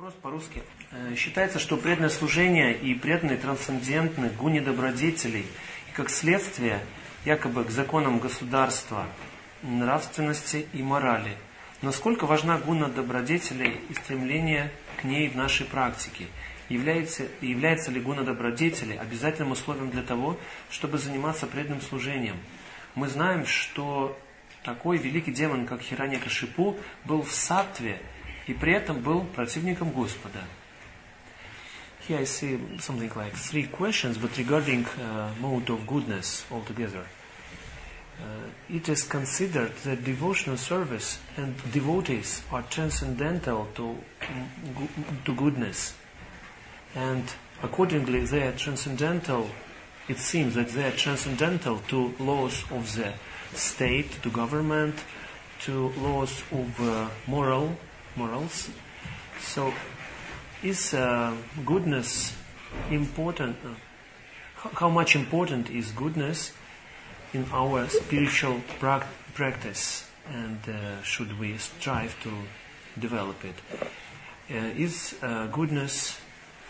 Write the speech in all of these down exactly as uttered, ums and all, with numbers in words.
Вопрос по-русски. Считается, что преданное служение и преданные трансцендентны к гуне добродетелей и как следствие якобы к законам государства, нравственности и морали. Насколько важна гуна добродетелей и стремление к ней в нашей практике? Является, является ли гуна добродетели обязательным условием для того, чтобы заниматься преданным служением? Мы знаем, что такой великий демон, как Хираньякашипу, был в саттве и при этом был противником Господа. Here I see something like three questions, but regarding uh, mode of goodness altogether. Uh, it is considered that devotional service and devotees are transcendental to, to goodness. And accordingly they are transcendental, it seems that they are transcendental to laws of the state, to government, to laws of uh, moral, morals. So, is uh, goodness important? Uh, how much important is goodness in our spiritual pra- practice, and uh, should we strive to develop it? Uh, is uh, goodness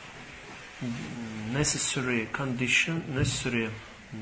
necessary condition, necessary um,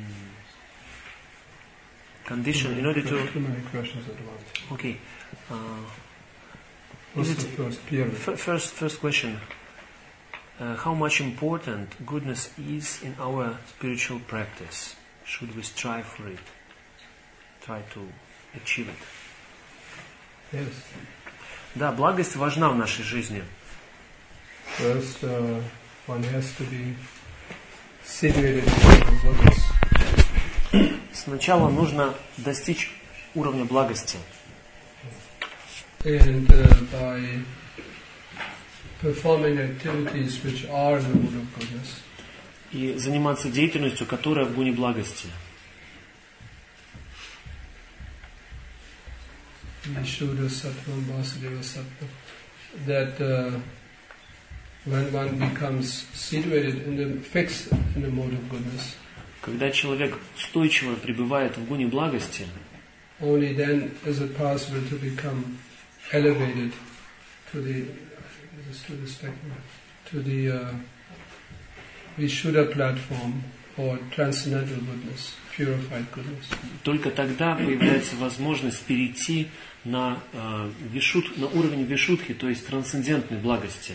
condition in order to... Too many questions at once. Okay. Uh, What's is the it, first period? f- first, first question. Uh, how much important goodness is in our spiritual practice? Should we strive for it? Try to achieve it? Yes. Да, благость важна в нашей жизни. First, uh, one has to be situated in goodness. Сначала нужно достичь уровня благости. And uh, by performing activities which are in the mood of goodness. И заниматься деятельностью, которая в гуне благости. Vishuddha Sattvam Vasudeva Sattvam. That uh, when one becomes situated in the fixed in the mode of goodness. Когда человек устойчиво пребывает в гуне благости, only then is it possible to become elevated to the to the spectrum, to the uh, Vishuddha platform or transcendental goodness, purified goodness. Только тогда появляется возможность перейти на, э, вишут, на уровень вишудхи, то есть трансцендентной благости.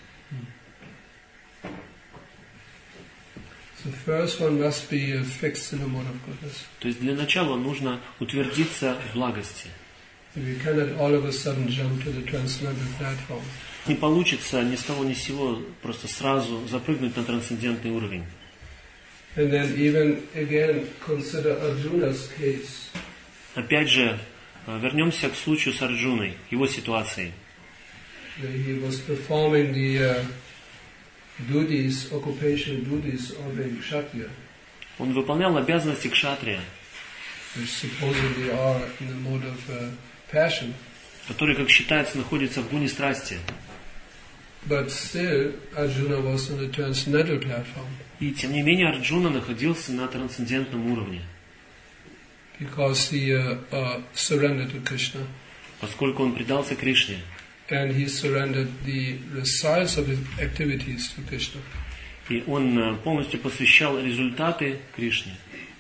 So first one must be uh, fixed in the mode of goodness. То есть для начала нужно утвердиться в благости. We cannot all of a sudden jump to the transcendental platform. Не получится ни с того ни с сего просто сразу запрыгнуть на трансцендентный уровень. And then even again consider Arjuna's case. Опять же, вернемся к случаю с Арджуной, его ситуацией. He was performing the uh, duties, occupational duties of a kshatriya. Он выполнял обязанности кшатрия, which supposedly are in the mode of uh, passion. который, как считается, находится в гуне страсти. But still, Arjuna was on the transcendental platform. И тем не менее Арджуна находился на трансцендентном уровне. Because he uh, uh, surrendered to Krishna. Поскольку он предался Кришне. And he surrendered the results of his activities to Krishna. И он полностью посвящал результаты Кришне.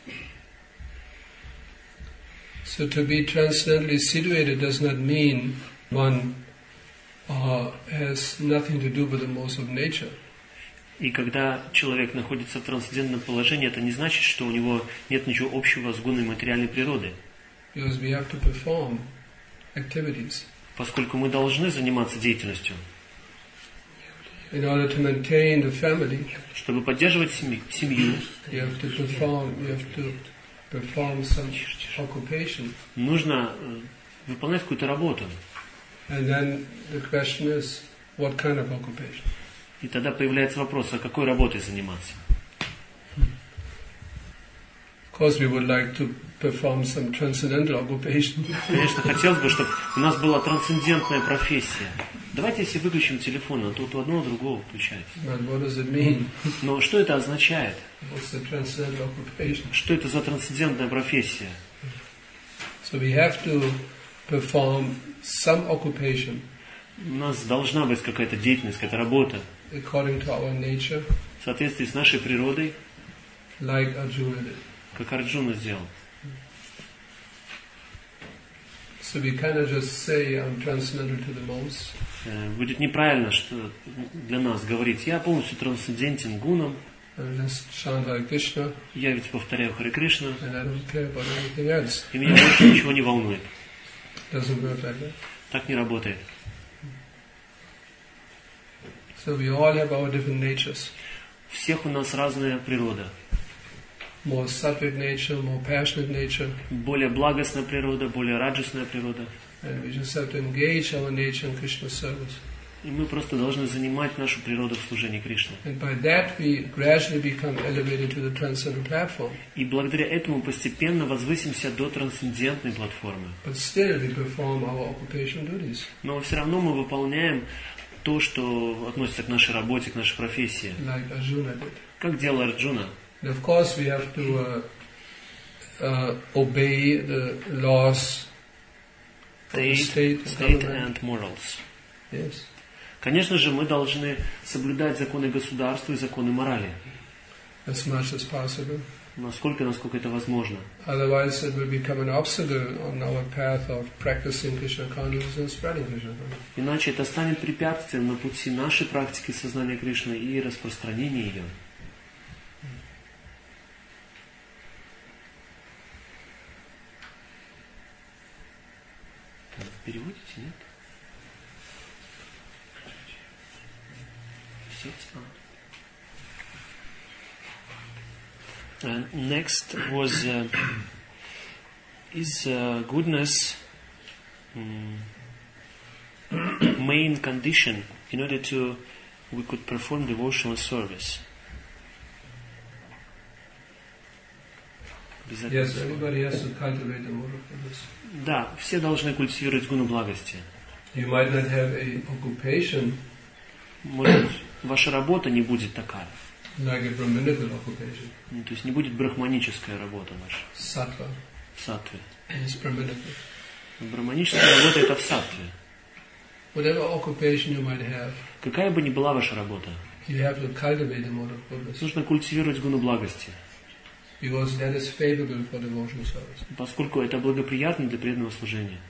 So to be transcendently situated does not mean one uh, has nothing to do with the modes of nature. И когда человек находится в трансцендентном положении, это не значит, что у него нет ничего общего с гуной материальной природы. Because we have to perform activities. Поскольку мы должны заниматься деятельностью. In order to maintain the family, чтобы поддерживать семью, you have to perform, you have to perform some occupation. Нужно выполнять какую-то работу. And then the question is, what kind of occupation? И тогда появляется вопрос, а какой работой заниматься? Of course, we would like to perform some transcendental occupation. Конечно, хотелось бы, чтобы у нас была трансцендентная профессия. Давайте, если выключим телефон, а тут у одного другого включается. But what does it mean? Но что это означает? What's the transcendental occupation? Что это за трансцендентная профессия? So we have to perform some occupation. У нас должна быть какая-то деятельность, какая-то работа. According to our nature. В соответствии с нашей природой. Like Arjuna did. Как Арджуна сделал. So we cannot just say I'm transcendental to the most. Будет неправильно, что для нас говорить, я полностью трансцендентен гунам. Я ведь повторяю Харе Кришна. И меня больше ничего не волнует. Так не работает. So we all have our different natures. Всех у нас разная природа. More sattvic nature, more passionate nature. Более благостная природа, более раджасная природа. And we just have to engage our nature in Krishna's service. И мы просто должны занимать нашу природу в служении Кришне. And by that we gradually become elevated to the transcendental platform. И благодаря этому постепенно возвысимся до трансцендентной платформы. But still we perform our occupational duties. Но все равно мы выполняем то, что относится к нашей работе, к нашей профессии. Like Arjuna did. Как делал Арджуна. And of course we have to uh, uh, obey the laws of the state, state and morals. Yes. Конечно же, мы должны соблюдать законы государства и законы морали. As much as possible. Насколько, насколько это возможно. Otherwise it will become an obstacle on our path of practicing Krishna consciousness and spreading Krishna consciousness. Иначе это станет препятствием на пути нашей практики сознания Кришны и распространения ее. Переводите, нет? Uh, next was uh, is uh, goodness um, main condition in order to we could perform devotional service. Yes, everybody has to cultivate the mood of goodness. Да, все должны культивировать гуну благости. You might not have a occupation. Может, ваша работа не будет такая. Like a brahmanical occupation. Ну, то есть не будет брахманическая работа ваша. Sattva. В саттве. It's brahmanical. Брахманическая работа это в саттве. Whatever occupation you might have. Какая бы ни была ваша работа. You have to cultivate the mood of goodness. Нужно культивировать гуну благости. Because that is favorable for devotional service. Поскольку это благоприятно для преданного служения.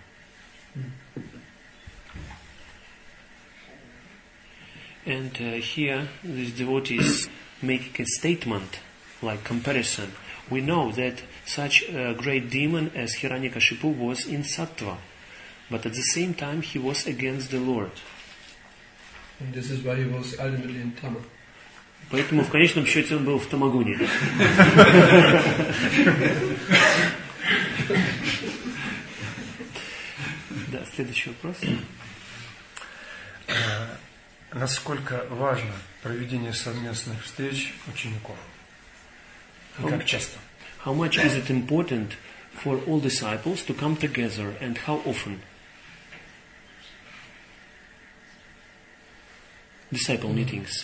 And uh, here, these devotees make a statement, like comparison. We know that such a great demon as Hiranyakashipu was in Sattva, but at the same time he was against the Lord. And this is why he was ultimately in Tama. Поэтому в конечном счете он был в Тамагуне. Да, следующий вопрос. Насколько важно проведение совместных встреч учеников? И как часто? How much is it important for all disciples to come together and how often? Disciple meetings.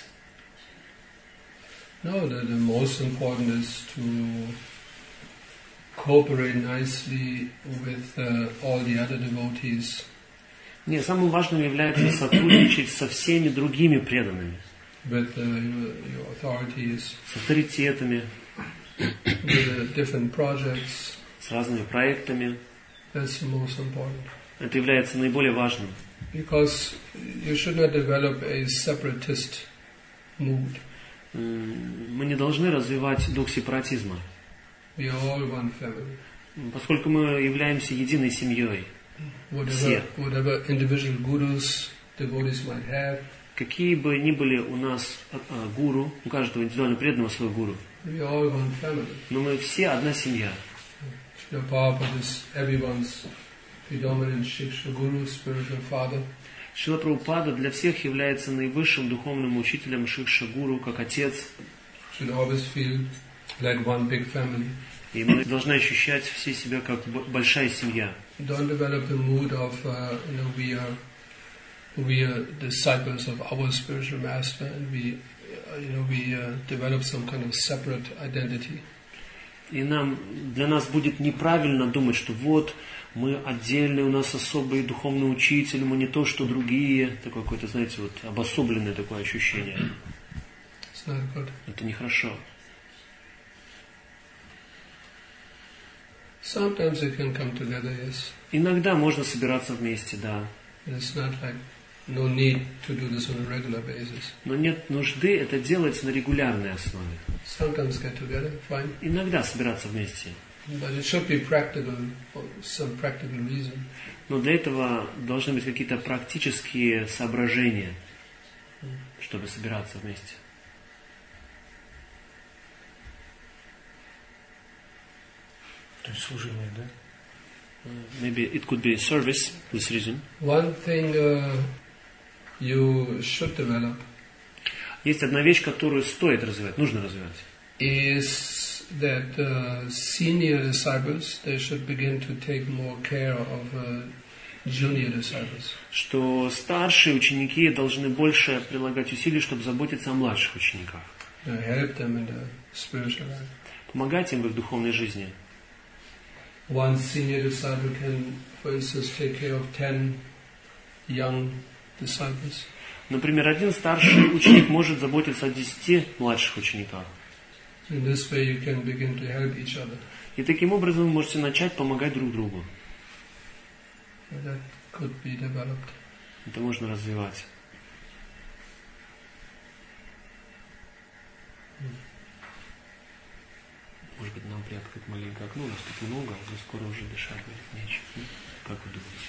No, the, the most important is to cooperate nicely with uh, all the other devotees. Нет, самым важным является сотрудничать со всеми другими преданными. With uh, your, your authorities. С авторитетами. With uh, different projects. С разными проектами. That's the most important. Это является наиболее важным. Because you should not develop a separatist mood. Мы не должны развивать дух сепаратизма. We are all one family. Поскольку мы являемся единой семьей. Whatever, whatever individual gurus devotees might have. Какие бы ни были у нас а, гуру, у каждого индивидуально преданного свой гуру. We are all one family. Но мы все одна семья. Srila Prabhupada is everyone's predominant Shiksha Guru, spiritual father. Шрила Прабхупада для всех является наивысшим духовным учителем Шикша Гуру, как отец. Should always feel like one big family. И мы должны ощущать все себя как большая семья. Don't develop the mood of, uh, you know, we are, we are disciples of our spiritual master, and we, uh, you know, we uh, develop some kind of separate identity. И нам, для нас будет неправильно думать, что вот мы отдельный, у нас особый духовный учитель, мы не то, что другие. Такое какое-то, знаете, вот обособленное такое ощущение. It's not good. Это нехорошо. Sometimes they can come together, yes. Иногда можно собираться вместе, да. It's not like no need to do this on a regular basis. Но нет нужды это делать на регулярной основе. Sometimes get together, fine. Иногда собираться вместе. But it should be practical for some practical reason. Но для этого должны быть какие-то практические соображения, чтобы собираться вместе. То есть служение, да? Maybe it could be service, this reason. One thing uh, you should develop Есть одна вещь, которую стоит развивать, нужно развивать. is that uh, senior disciples, they should begin to take more care of uh, junior disciples. Что старшие ученики должны больше прилагать усилий, чтобы заботиться о младших учениках. You know, help them in the spiritual life. Помогать им в их духовной жизни. One senior disciple can, for instance, take care of ten young disciples. Например, один старший ученик может заботиться о десяти младших учениках. In this way you can begin to help each other. И таким образом вы можете начать помогать друг другу. So that could be developed. Это можно развивать. Может быть, нам приоткрыть маленькое окно, у нас тут много, но скоро уже дышать будет нечем. Как вы думаете?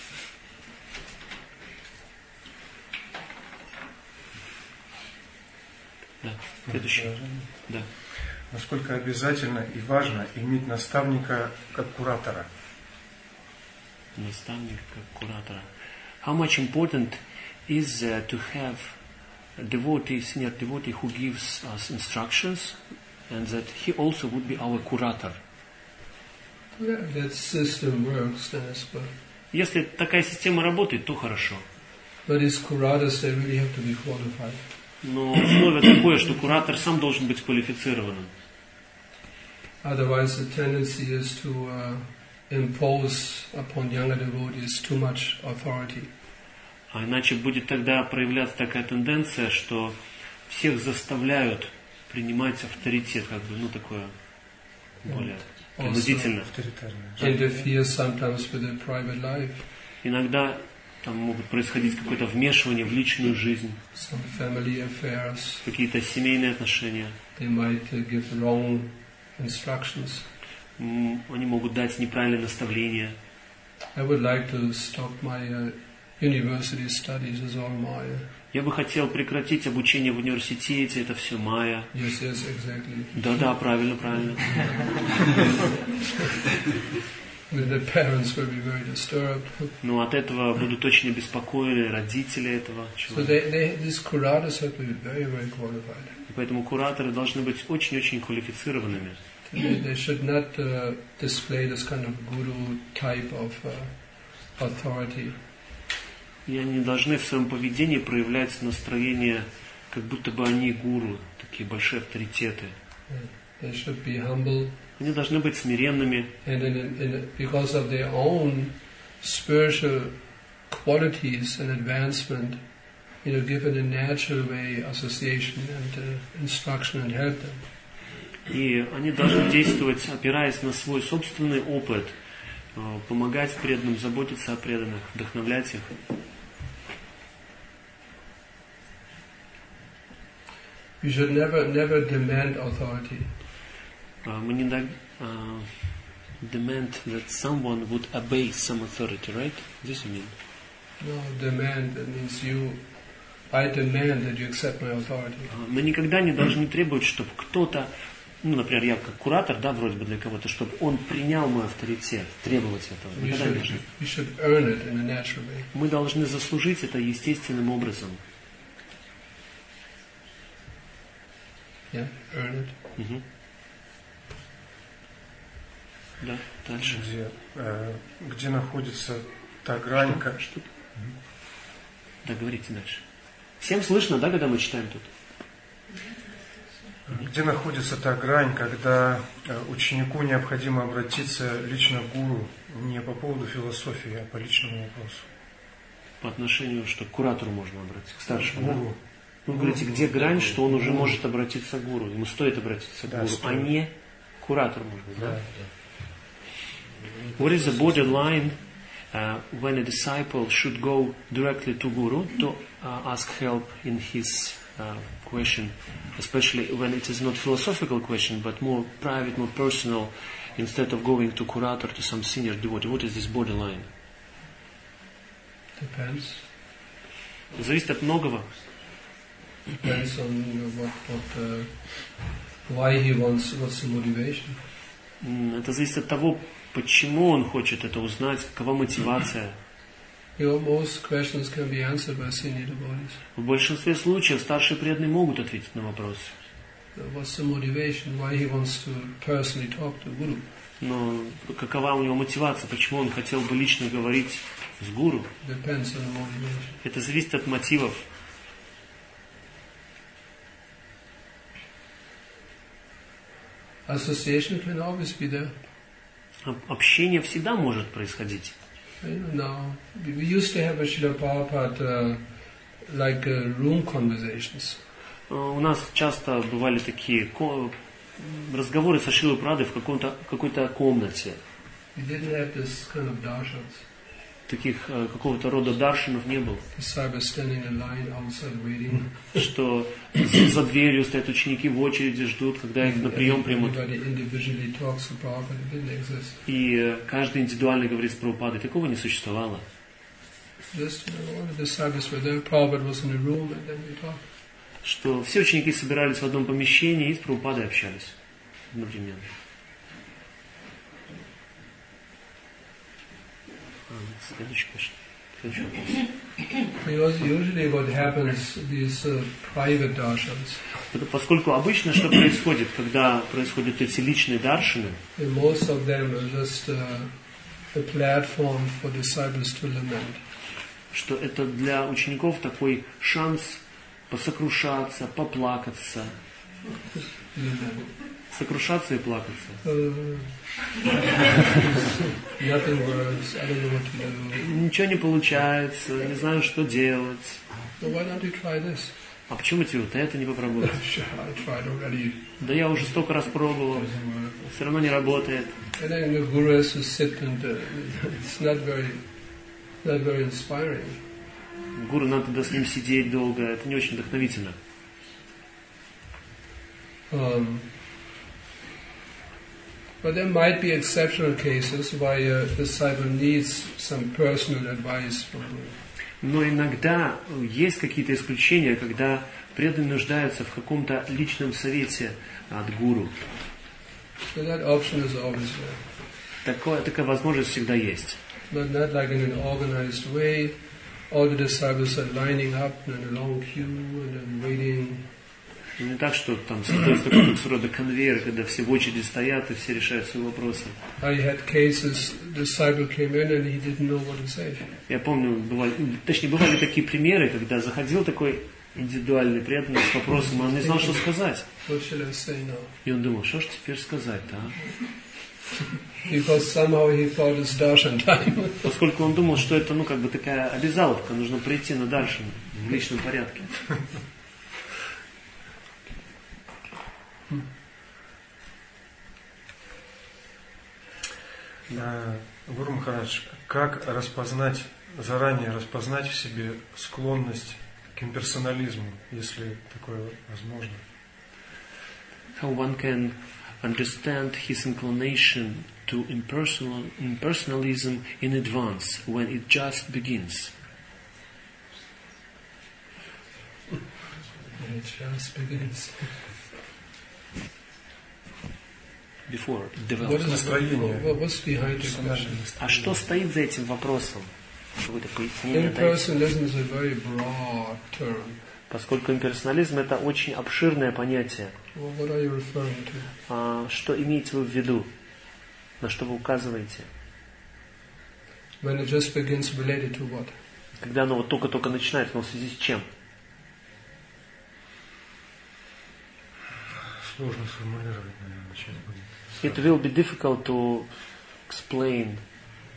Да, следующий. Да. Насколько обязательно и важно иметь наставника как куратора? Наставник как куратора. How much important is uh, to have a devotee, senior devotee who gives us instructions and that he also would be our curator? Yeah, that system works, then it's good. Если такая система работает, то хорошо. But these curators, they really have to be qualified. Но условие такое, что куратор сам должен быть квалифицированным. Otherwise, the tendency is to uh, impose upon younger devotees too much authority. А иначе будет тогда проявляться такая тенденция, что всех заставляют принимать авторитет, как бы, ну, такое более принудительно. Interfere sometimes with their private life. Иногда там могут происходить какое-то вмешивание в личную жизнь, Some family affairs. какие-то семейные отношения. They might uh, give wrong instructions. М, Они могут дать неправильные наставления. I would like to stop my uh, university studies as all Maya. Я бы хотел прекратить обучение в университете, это все майя. Yes, yes, exactly. Да-да, правильно, правильно. The parents will be very disturbed. Но от этого будут очень обеспокоены родители этого So человека. they, they, these curators have to be very, very qualified. И поэтому кураторы должны быть очень-очень квалифицированными. They, they should not uh, display this kind of guru type of uh, authority. И они должны в своем поведении проявлять настроение, как будто бы они гуру, такие большие авторитеты. They should be humble, Они должны быть смиренными. and in, in, in, because of their own spiritual qualities and advancement, you know, give in a natural way association and uh, instruction and help them. И они должны действовать, опираясь на свой собственный опыт, э, помогать преданным, заботиться о преданных, вдохновлять их. You should never, never demand authority. Uh, мы не да- uh, demand that someone would obey some authority, right? This you mean? No, demand, that means you, I demand that you accept my authority. Uh, мы никогда не должны требовать, чтобы кто-то, ну, например, я как куратор, да, вроде бы для кого-то, чтобы он принял мой авторитет, требовать этого. You Никогда не should, должны. you should earn it in a natural way. Мы должны заслужить это естественным образом. Yeah, earn it. Мгм. Да, дальше. Где, э, где находится та грань, как... Что? Да, говорите дальше. Всем слышно, да, когда мы читаем тут? Где находится та грань, когда э, ученику необходимо обратиться лично к гуру Не по поводу философии, а по личному вопросу. По отношению, что к куратору можно обратиться, к старшему. Гуру. Да? Вы говорите, где грань, что он уже может обратиться к гуру. Ему стоит обратиться к Да, гуру, стоит. а не к куратору, может быть. Да, Да? да. What is the borderline uh, when a disciple should go directly to guru to uh, ask help in his uh, question, especially when it is not philosophical question, but more private, more personal, instead of going to curator, to some senior devotee? What is this borderline? Depends. Зависит от многого. Depends on you know, what, what, uh, why he wants, what's the motivation. М, Это зависит от того, почему он хочет это узнать, какова мотивация. You know, most questions can be answered by senior devotees. В большинстве случаев старшие преданные могут ответить на вопрос. So what's the motivation? Why he wants to personally talk to Guru? Но какова у него мотивация, почему он хотел бы лично говорить с гуру? Depends on the motivation. Это зависит от мотивов. Association can always be there. Об- Общение всегда может происходить. You know, now, we used to have a Srila Prabhupada, uh, like uh, room conversations. Э, У нас часто бывали такие ко- разговоры со Шрилой Прадой в каком-то, какой-то комнате. We didn't have this kind of darshans. Таких э, какого-то рода даршинов не было. Disciples standing in line outside waiting. Что за за дверью стоят ученики в очереди, ждут, когда их на прием примут. Everybody individually talks to Prabhupada. It didn't exist. И э, каждый индивидуально говорит с Прабхупадой. Такого не существовало. Just, you know, all the disciples were there. Prabhupada was in the room and then we talked. Что все ученики собирались в одном помещении и с Прабхупадой общались одновременно. А, Следующий question. Следующий вопрос. Because usually what happens, these uh, private darshans, Это поскольку обычно что происходит, когда происходят эти личные даршины, and most of them are just uh, a platform for disciples to lament. что это для учеников такой шанс посокрушаться, поплакаться, Lament. сокрушаться и плакаться. Uh, nothing works. I don't know what to do. Ничего не получается, не знаю, что делать. So why don't you try this? А почему тебе вот это не попробовать? Sure, I tried already. Да я уже столько раз пробовал, Doesn't work. все равно не работает. And then the guru has to sit and uh, it's not very, not very inspiring. Гуру надо тогда с ним сидеть долго, это не очень вдохновительно. Um, but there might be exceptional cases why a disciple needs some personal advice from Guru. Но иногда есть какие-то исключения, когда преданные нуждаются в каком-то личном совете от гуру. So that option is always there. Такое, такая возможность всегда есть. But not like in an organized way. All the disciples are lining up in a long queue and then waiting. Не так, что там создается какой-то рода конвейер, когда все в очереди стоят и все решают свои вопросы. I had cases, the disciple came in and he didn't know what to say. Я помню, бывали, точнее, бывали такие примеры, когда заходил такой индивидуальный преданный с вопросом, а он не знал, что сказать. What shall I say now? И он думал, что ж теперь сказать-то, а? Because somehow he thought it's darshan time. Поскольку он думал, что это, ну, как бы такая обязаловка, нужно прийти на даршан в личном порядке. А, Гуру Махарадж, как распознать, заранее распознать в себе склонность к имперсонализму, если такое возможно? How one can understand his inclination to impersonal, impersonalism in advance, when it just begins. It just begins. Before it What develops. is Настроение. what, what's behind the question? А что стоит за этим вопросом? Какое-то пояснение дайте. Impersonalism is a very broad term. Поскольку имперсонализм это очень обширное понятие. Well, what are you referring to? А что имеете вы в виду? На что вы указываете? When it just begins, related to what? Когда оно вот только-только начинается, но в связи с чем? Сложно сформулировать, наверное, сейчас будет. It will be difficult to explain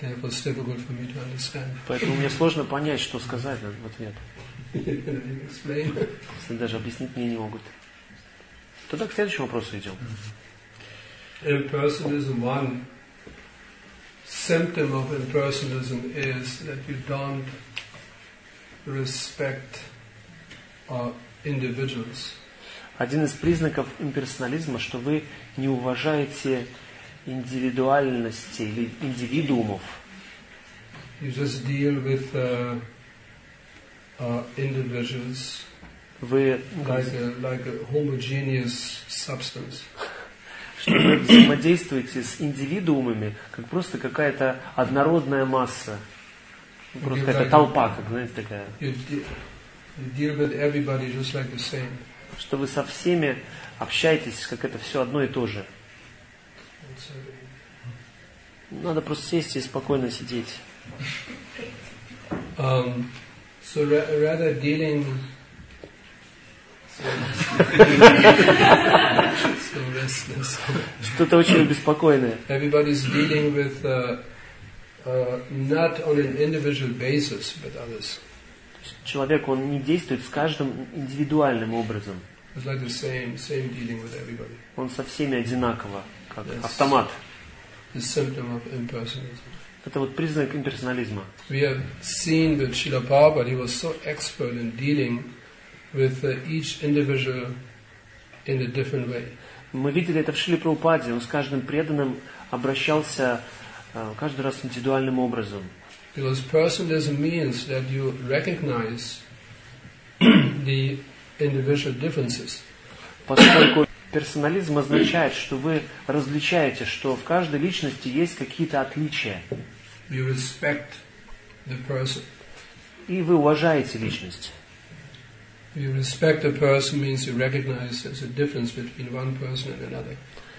Therefore, it's difficult for me to understand. Поэтому мне сложно понять, что сказать в ответ. Explain. Если даже объяснить мне не могут. Тогда к следующему вопросу идем. Impersonalism, one symptom of impersonalism is that you don't respect uh, individuals. Один из признаков имперсонализма, что вы не уважаете индивидуальности или индивидуумов. You just deal with uh, uh, individuals Вы like a, like a homogeneous substance. что вы взаимодействуете с индивидуумами, как просто какая-то однородная масса. Просто какая-то толпа, как, знаете, такая. You, de- you deal with everybody just like the same. Что вы со всеми общаетесь, как это все одно и то же. Надо просто сесть и спокойно сидеть. Um, so ra- rather dealing so restless. Что-то очень беспокойное. Everybody's dealing with uh, uh, not on an individual basis with others. Человек, он не действует с каждым индивидуальным образом. It's like the same, same dealing with everybody. Он со всеми одинаково, как Yes. автомат. The symptom of impersonalism. Это вот признак имперсонализма. We have seen that Srila Prabhupada, he was so expert in dealing with uh, each individual in a different way. Мы видели это в Шриле Прабхупаде. Он с каждым преданным обращался э, каждый раз индивидуальным образом. Because personalism means that you recognize the individual differences. Поскольку персонализм означает, что вы различаете, что в каждой личности есть какие-то отличия. You respect the person. И вы уважаете личность. You respect a person means you recognize there's a difference between one person and another.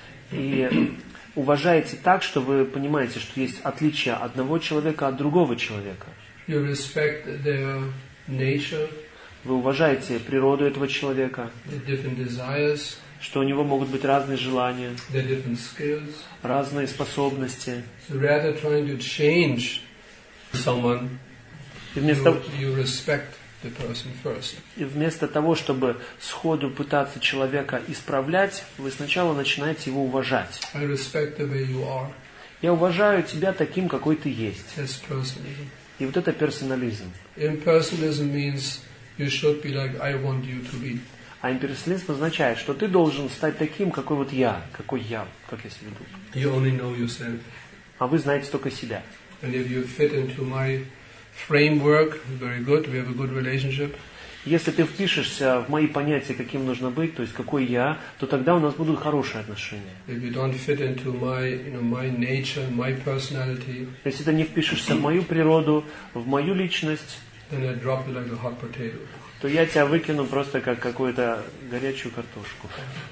И уважаете так, что вы понимаете, что есть отличие одного человека от другого человека. You respect their nature, Вы уважаете природу этого человека, their different desires, что у него могут быть разные желания, their different skills. разные способности. So rather trying to change someone, И you, вместо, you respect the person first. и вместо того, чтобы сходу пытаться человека исправлять, вы сначала начинаете его уважать. I respect the way you are. Я уважаю тебя таким, какой ты есть. That's personalism. И вот это персонализм. Impersonalism means you should be like I want you to be. А имперсонализм означает, что ты должен стать таким, какой вот я, какой я, как я себя веду. You only know yourself. А вы знаете только себя. And if you fit into my framework, very good, we have a good relationship. Если ты впишешься в мои понятия, каким нужно быть, то есть какой я, то тогда у нас будут хорошие отношения. If you don't fit into my, you know, my nature, my personality, Если ты не впишешься в мою природу, в мою личность, then I drop you like a hot potato. то я тебя выкину просто как какую-то горячую картошку.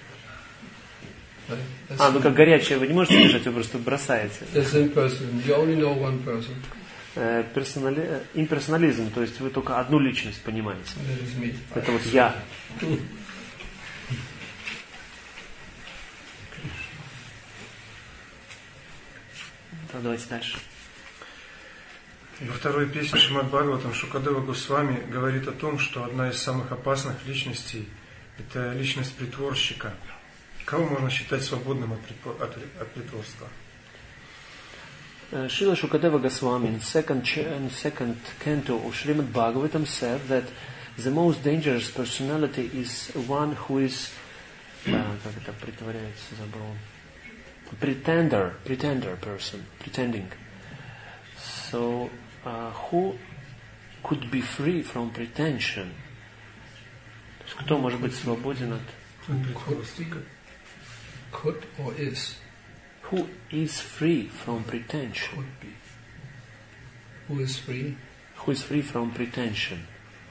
Right? That's, А, ну как горячая вы не можете держать, вы просто бросаете. that's impersonalism. You only know one person, Э, персонали... э, Имперсонализм, то есть вы только одну личность понимаете. and that is me. Это вот я. Да, давайте дальше. Во второй песне Шримад Бхагаватам Шукадева Госвами говорит о том, что одна из самых опасных личностей – это личность притворщика. Кого можно считать свободным от, притвор... от... от притворства? Srila Shukadeva Goswami in second, ch- in second canto of Srimad Bhagavatam said that the most dangerous personality is one who is, uh, как это притворяется, забыл, pretender, pretender person, pretending. So, uh, who could be free from pretension? То есть, кто может быть свободен от... Could, could or is? Who is free from pretension? Could be. Who is free? Who is free from pretension?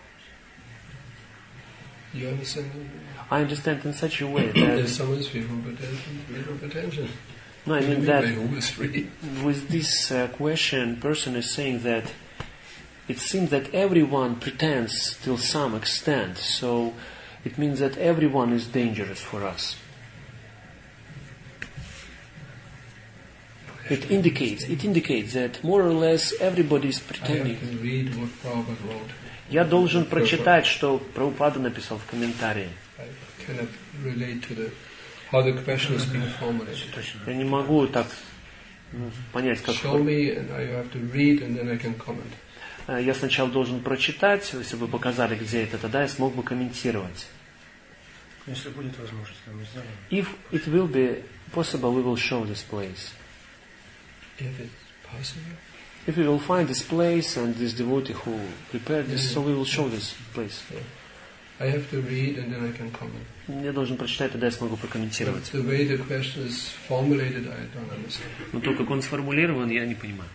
You understand? I understand in such a way If that, someone is free from pretension, free from pretension. no, I mean Anyway, that who is free? with this uh, question, person is saying that it seems that everyone pretends till some extent, so it means that everyone is dangerous for us. It indicates, it indicates that more or less everybody is I have pretending. to read what Prabhupada wrote. Я должен прочитать, что Прабхупада написал в комментарии. I cannot relate to the how the question is being formulated. Я не могу так ну, понять, как... Show me, and I have to read, and then I can comment. Я сначала должен прочитать, если бы показали, где это, тогда я смог бы комментировать. Если будет возможность, то мы сделаем. If it will be possible, we will show this place. If it's possible. If we will find this place and this devotee who prepared this, Yeah. so we will show this place. Yeah. I have to read, and then I can comment. Я должен прочитать, тогда я смогу But прокомментировать. the way the question is formulated, I don't understand. Но то, как он сформулирован, я не понимаю.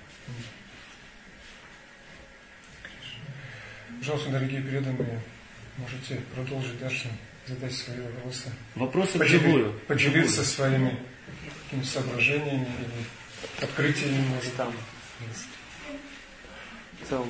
Пожалуйста, дорогие преданные, можете продолжить дальше, задать свои вопросы. Вопросы Подели- вживую. Поделиться своими какими-то соображениями или открытиями, может. Там. So,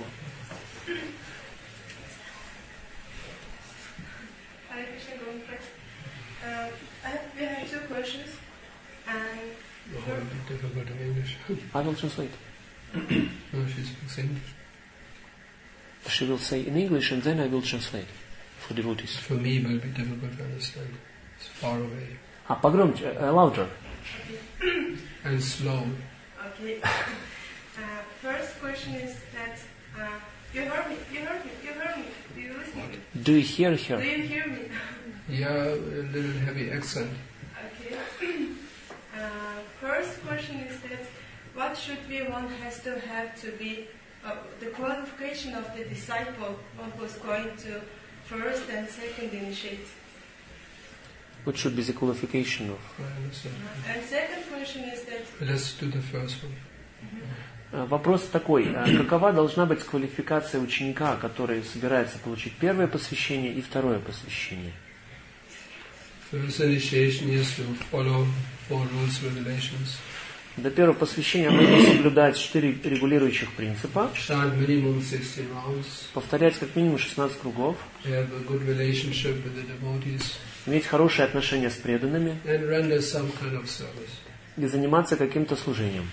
Hare Krishna, going first. Uh, I have, we have two questions, and Oh, a bit difficult in English. I will translate. No, she speaks English. She will say in English and then I will translate for devotees. For me, it will be difficult to understand. It's far away А, погромче, uh, louder. and slow. okay. Uh, first question is that uh, you heard me, you heard me, you heard me. Do you listen? Do you hear Do her? you hear me? Yeah, a little heavy accent. Okay. Uh, first question is that what should be one has to have to be uh, the qualification of the disciple, one who's going to first and second initiate. What should be the qualification of? I understand. And second question is that Let's do the first one. Uh, Вопрос такой. uh, Какова должна быть квалификация ученика, который собирается получить первое посвящение и второе посвящение? First initiation is to follow four rules, regulations. До первого посвящения нужно соблюдать четыре регулирующих принципа, Chant minimum sixteen rounds. повторять как минимум шестнадцать кругов, Have a good relationship with the devotees. иметь хорошие отношения с преданными And render some kind of service. и заниматься каким-то служением.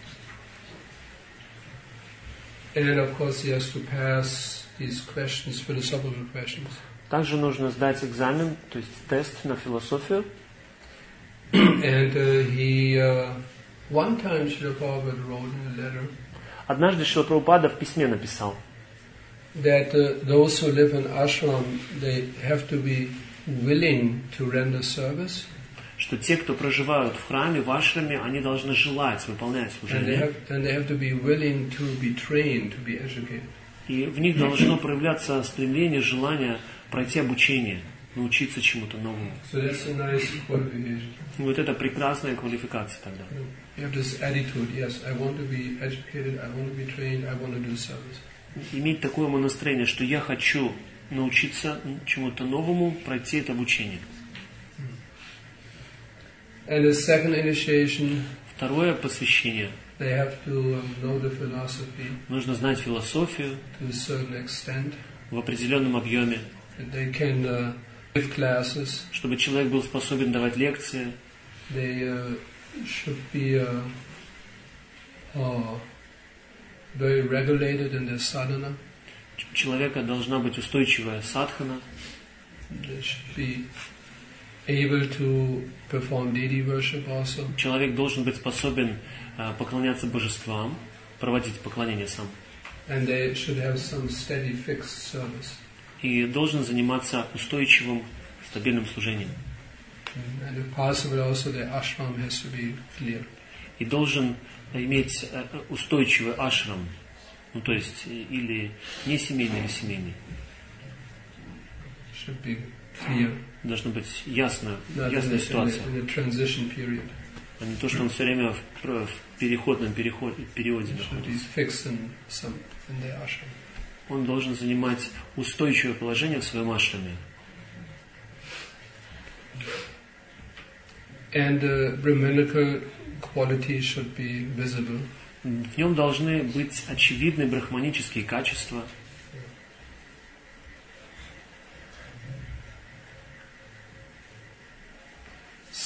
And of course he has to pass these questions, philosophical questions. Также нужно сдать экзамен, то есть тест на философию. And uh, he, uh, one time Srila Prabhupada wrote in a letter Однажды Шрила Прабхупада в письме написал, that uh, those who live in ashram, they have to be willing to render service, что те, кто проживают в храме, в ашраме, они должны желать выполнять and they служение. have, and they have to be willing to be trained, to be educated. И в них должно проявляться стремление, желание пройти обучение, научиться чему-то новому. So that's a nice qualification. И вот это прекрасная квалификация тогда. You have this attitude, yes, I want to be educated, I want to be trained, I want to do service. Иметь такое настроение, что я хочу научиться чему-то новому, пройти это обучение. And the second initiation, Второе посвящение. they have to um, know the philosophy Нужно знать философию to a certain extent. в определенном объеме, And they can uh, give classes. чтобы человек был способен давать лекции. They uh, should be uh, uh, very regulated in their sadhana. У человека должна быть устойчивая садхана. They should be able to perform deity worship also. Человек должен быть способен э, поклоняться божествам, проводить поклонение сам. And they should have some steady, fixed service. И должен заниматься устойчивым, стабильным служением. And if possible also the ashram has to be clear. И должен иметь э, устойчивый ашрам, ну то есть э, или не семейный, или семейный. Should be clear. Должна быть ясно, Not in ясная the, ситуация. in the, in the transition period. А не то, что он все время в, про- в переходном переход, периоде It should be находится. fixed in some in the ashram. Он должен занимать устойчивое положение в своем ашраме. And the Brahmanical qualities should be visible. В нем должны быть очевидны брахманические качества.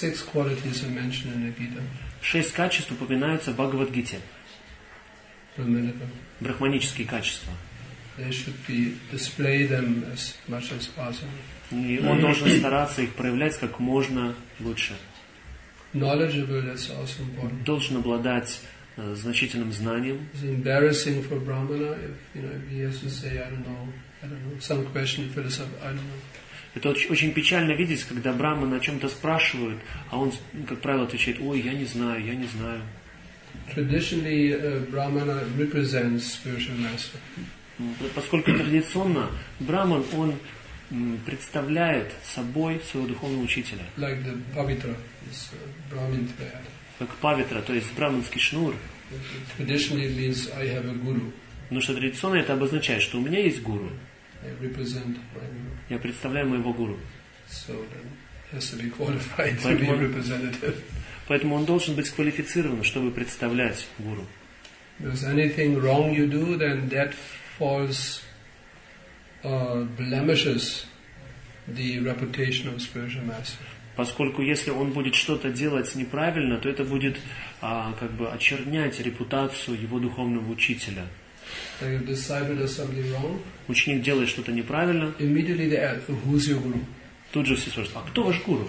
six qualities are mentioned in the Gita. Шесть качеств упоминаются в Бхагавад-гите. Brahmanical. Брахманические качества. They should be display them as much as possible. И он должен стараться их проявлять как можно лучше. Knowledgeable, that's also important. Должен обладать э, значительным знанием. It's embarrassing for Brahmana if, you know, if he has to say, I don't know, I don't know, some question fills up, I don't know. Это очень, очень печально видеть, когда браманы о чем-то спрашивают, а он, как правило, отвечает: ой, я не знаю, я не знаю. Traditionally, uh, Brahmana represents spiritual master. Поскольку традиционно браман, он м, представляет собой своего духовного учителя. Like the Pavitra, this uh, Brahmin thread. Как павитра, то есть браманский шнур. Traditionally it means I have a guru. Потому что традиционно это обозначает, что у меня есть гуру. I represent my guru. Я представляю моего гуру. So then he has to be qualified to be Поэтому, representative. поэтому он должен быть квалифицирован, чтобы представлять гуру. Because anything wrong you do, then that falls, uh, blemishes the reputation of spiritual master. Поскольку если он будет что-то делать неправильно, то это будет а, как бы очернять репутацию его духовного учителя. Like if disciple does something wrong, Ученик делает что-то неправильно, immediately they ask, who's your guru? тут же все спрашивают: а кто ваш гуру?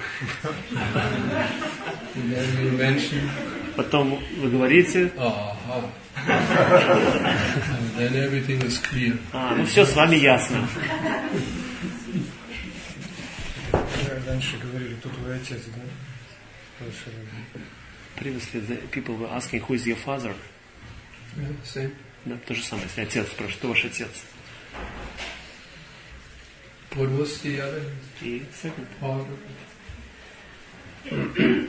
And then you mention, Потом вы говорите: aha. And then everything is clear. а, ну все с вами ясно. Раньше говорили, тут твой отец, да? Previously the people were asking, who is your father? Yeah, same. Да, то же самое, если отец спрашивает: кто ваш отец? What was the other И second. part? Um,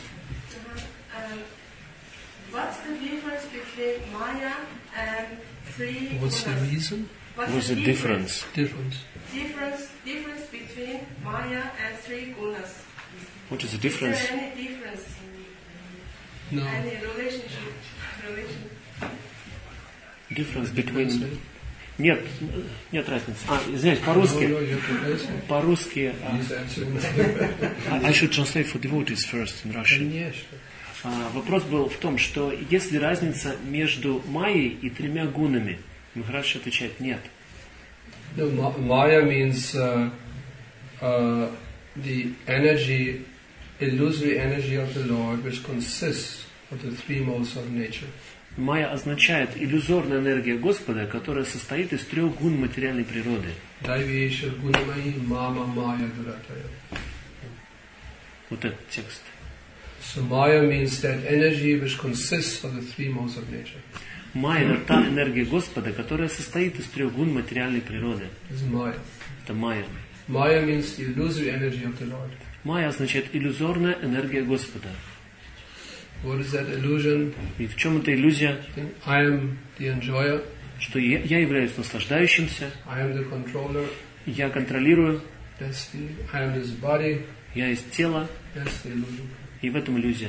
what's the difference between Maya and three What's the gunas? reason? What's What's the difference? Difference. Difference, difference between Maya and three gunas. What is the Is difference? there any difference? No. Any relationship? Relation? Difference between... Нет, нет разницы. А, извиняюсь, по-русски. No, no, you have to listen. По-русски... а, He's answering. I should translate for devotees first in Russian. Конечно. А, вопрос был в том, что есть ли разница между майей и тремя гунами? Махарадж отвечает: нет. No, ma- Maya means uh, uh, the energy, illusory energy of the Lord, which consists of the three modes of nature. Майя означает иллюзорная энергия Господа, которая состоит из трех гун материальной природы. Daivesha gunamahi mama maya durataya. Вот этот текст. So Maya means that energy which consists of the three modes of nature. Майя — это та энергия Господа, которая состоит из трех гун материальной природы. This is Maya. Это майя. Maya means the illusory energy of the Lord. Майя означает иллюзорная энергия Господа. What is that illusion? И в чем эта иллюзия? I am the enjoyer. Что я, я являюсь наслаждающимся, I am the controller. я контролирую, That's the. I am this body. я есть тело, That's the illusion. и в этом иллюзия.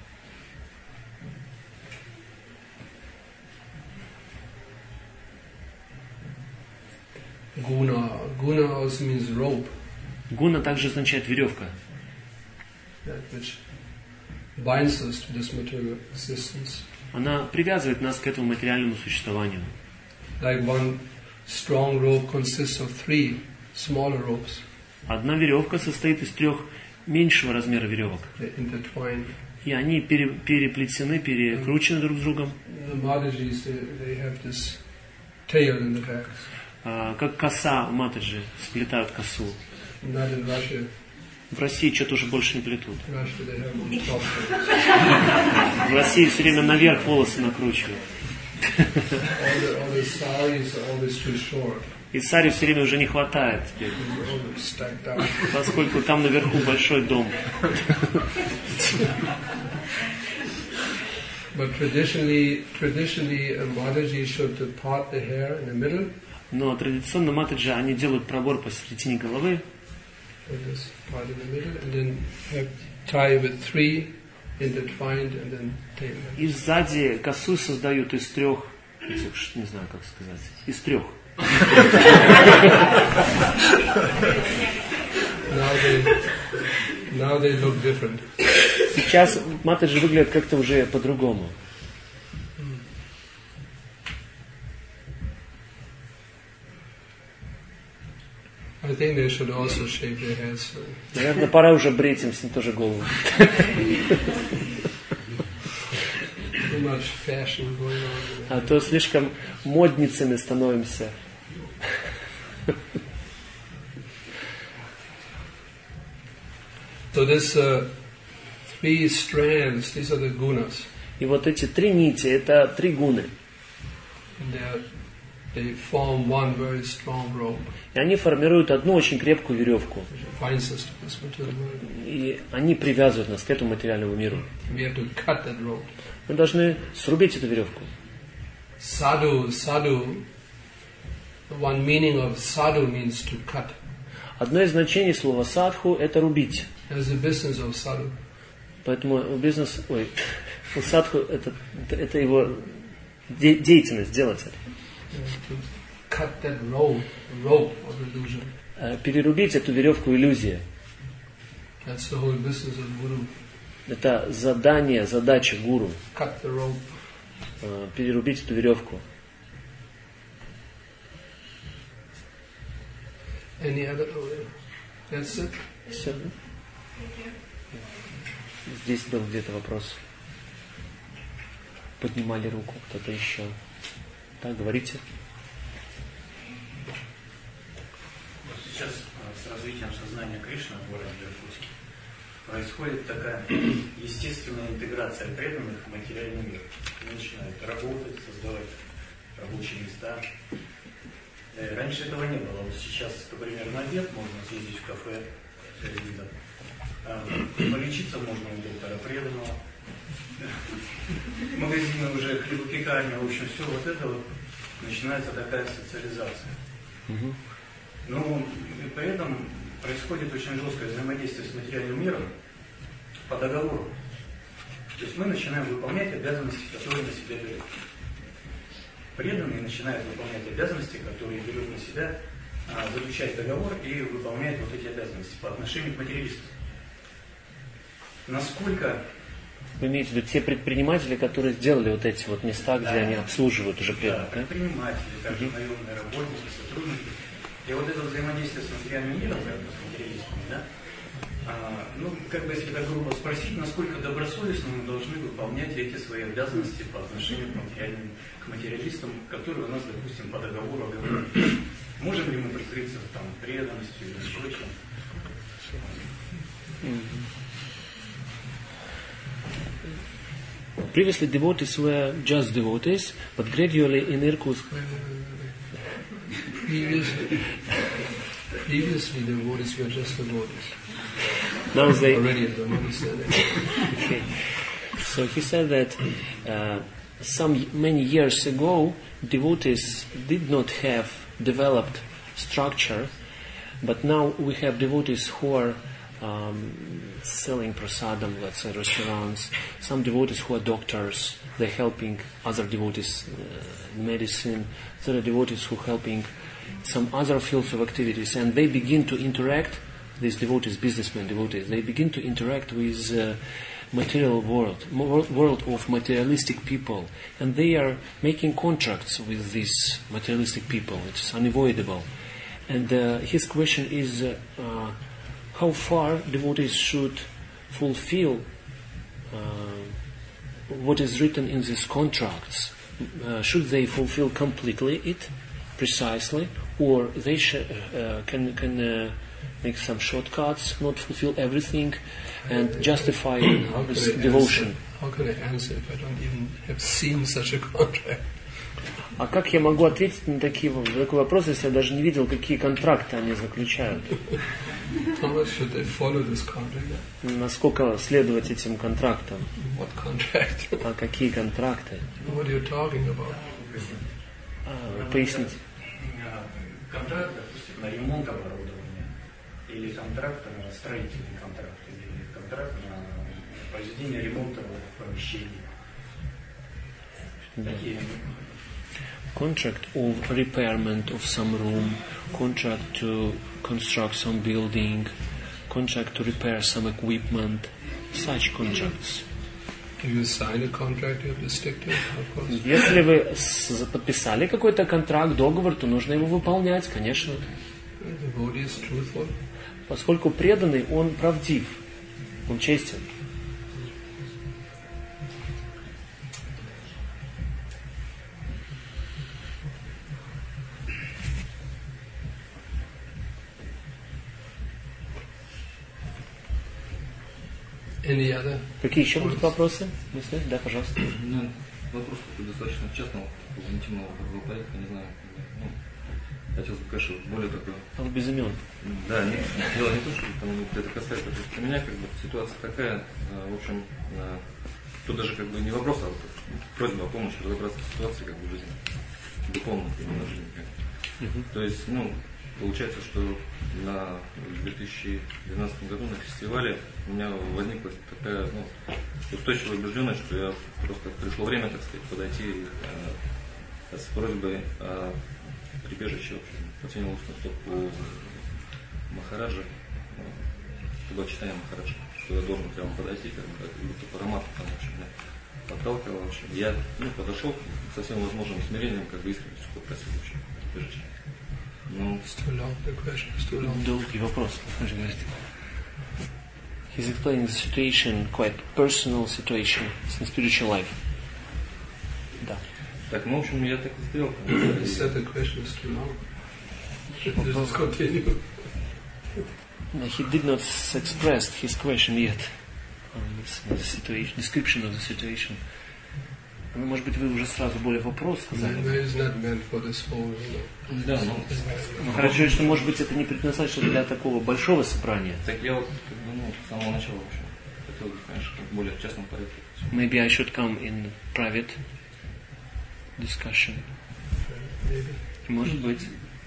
Guna. Guna also means rope, Гуна также означает веревка, that which binds us to this material existence. она привязывает нас к этому материальному существованию. Like one strong rope consists of three smaller ropes. Одна веревка состоит из трех меньшего размера веревок, They're intertwined. и они пере- переплетены, перекручены друг с другом, The Madhajis, they, they have this tail in the back. а, как коса у матаджи, сплетают косу. Not in Russia. В России что-то уже больше не плетут. In Russia they have on top. В России все время наверх волосы накручивают. All the, all the saris are always too short. И сари все время уже не хватает теперь, They're always stacked up. поскольку там наверху большой дом. But traditionally, traditionally, a Mataji should part the hair in the middle. Но традиционно матаджи, они делают пробор посередине головы, So this part in the middle, and then have tie with three intertwined, and then tail. и сзади косу создают из трех, этих, не знаю как сказать, из трех. Now they Now they look different. Сейчас Матаджи выглядят как-то уже по-другому. I think they should also shave their heads. Наверное, пора уже брить им с ним тоже голову. Too much fashion going on. А то слишком модницами становимся. So this uh, three strands, these are the gunas. И вот эти три нити, это три гуны. And they are, they form one very strong rope. И они формируют одну очень крепкую веревку. Which binds us to this material world. И они привязывают нас к этому материальному миру. We have to cut that rope. Мы должны срубить эту веревку. Sadhu, sadhu. One meaning of sadhu means to cut. Одно из значений слова садху – это рубить. That's the business of sadhu. Поэтому бизнес, ой, у садху это, это его де, деятельность, делать это. To cut that rope, rope of illusion. Перерубить эту веревку иллюзии. That's the whole business of guru. Это задание, задача гуру. Cut the rope. Перерубить эту веревку. Any other? That's it. Все. Здесь был где-то вопрос. Поднимали руку, кто-то еще. Так, говорите. Сейчас с развитием сознания Кришны в городе Иркутске происходит такая естественная интеграция преданных в материальный мир. Они начинают работать, создавать рабочие места. Раньше этого не было. Вот сейчас, например, на обед можно съездить в кафе, телевизор. Полечиться можно у доктора преданного. Магазины уже, хлебопекарня, в общем, все вот это вот начинается такая социализация. Угу. Но при этом происходит очень жесткое взаимодействие с материальным миром по договору. То есть мы начинаем выполнять обязанности, которые на себя берем. Преданные начинают выполнять обязанности, которые берут на себя, заключать договор и выполнять вот эти обязанности по отношению к материалистам. Насколько... Вы имеете в виду те предприниматели, которые сделали вот эти вот места, где да, они обслуживают уже преданных? Да, предприниматели, также наемные работники, сотрудники. И вот это взаимодействие с материальным миром, с материалистами, да, а, ну, как бы, если так грубо спросить, насколько добросовестно мы должны выполнять эти свои обязанности по отношению к материальным, к материалистам, которые у нас, допустим, по договору оговорены. Можем ли мы прикрыться там преданностью или прочим? Previously devotees were just devotees, but gradually in Irkutsk... Previously, previously the devotees were just devotees. Now they... Already don't understand it. Okay. So he said that uh, some many years ago, devotees did not have developed structure, but now we have devotees who are um, selling prasadam, let's say restaurants, some devotees who are doctors, they're helping other devotees uh, in medicine, there are devotees who are helping some other fields of activities, and they begin to interact, these devotees, businessmen devotees, they begin to interact with uh, material world, world of materialistic people, and they are making contracts with these materialistic people, which is unavoidable. And uh, his question is, uh, uh, how far devotees should fulfill uh, what is written in these contracts? Uh, should they fulfill completely it, precisely, or they sh- uh, can can uh, make some shortcuts, not fulfill everything, and justify this devotion? Answer? How can I answer if I don't even have seen such a contract? А как я могу ответить на такие, на такой вопрос, если я даже не видел, какие контракты они заключают? How much should they follow this contract? Насколько следовать этим контрактам? What contract? А какие контракты? What are you talking about? А, поясните. Контракт, допустим, на ремонт оборудования, или контракт на строительный контракт, или контракт на произведение ремонта в помещении. Такие. Contract of repairment of some room, contract to construct some building, contract to repair some equipment, such contracts. If you sign a contract, you have to stick to it, of course. Если вы с- подписали какой-то контракт, договор, то нужно его выполнять, конечно. The devotee is truthful. Поскольку преданный, он правдив, он честен. Any other? Какие еще будут вопросы? Мысли? Да, пожалуйста. У меня вопрос такой достаточно частного, такого интимного такого порядка, не знаю. Ну, хотелось бы, конечно, более такой. Он без имен. Да, нет, дело не то, что там это касается. То есть у меня как бы ситуация такая, э, в общем, э, тут даже как бы не вопрос, а вот просьба о помощи разобраться в ситуации как бы в жизни, духовной именно жизни. Мгм. То есть, ну, получается, что на в две тысячи двенадцатом году на фестивале у меня возникла такая, ну, устойчивая убежденность, что я просто пришло время, так сказать, подойти э, с просьбой о прибежище, в общем, потянул устную стопку Махараджа, Читания Махараджа, что я должен прямо подойти, как бы, как будто по аромату там, в общем, меня подталкивал, в общем. Я, ну, подошел со всем возможным смирением, как бы искренностью попросил, в общем, прибежище. Ну, It's too long. The question is too long. Долгий вопрос, вы же говорите. He's explaining the situation, quite personal situation in spiritual life. Да. так, ну, в общем, я так и сделал. He said the question is too long. Just continue. He did not express his question yet. On this situation, description of the situation. Ну, может быть, вы уже сразу более вопрос сказали. It is not meant for this whole, you know. Да, ну, Ну, хорошо, что, может быть, это не предназначено для такого большого собрания. так я вот, как бы, ну, с самого начала, в общем, хотел бы, конечно, в более частном порядке. Maybe I should come in private discussion. Maybe. Может быть.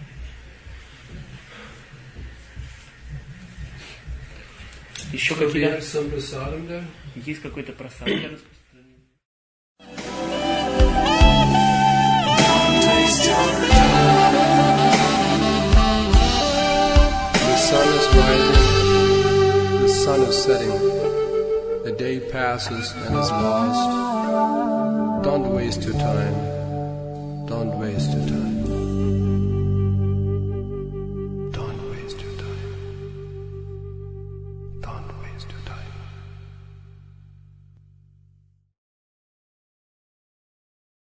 Еще So we какие-то... have some prasadam there. Есть какой-то просад для распространения? The sun is rising, the sun is setting, the day passes and is lost. Don't waste your time, don't waste your time.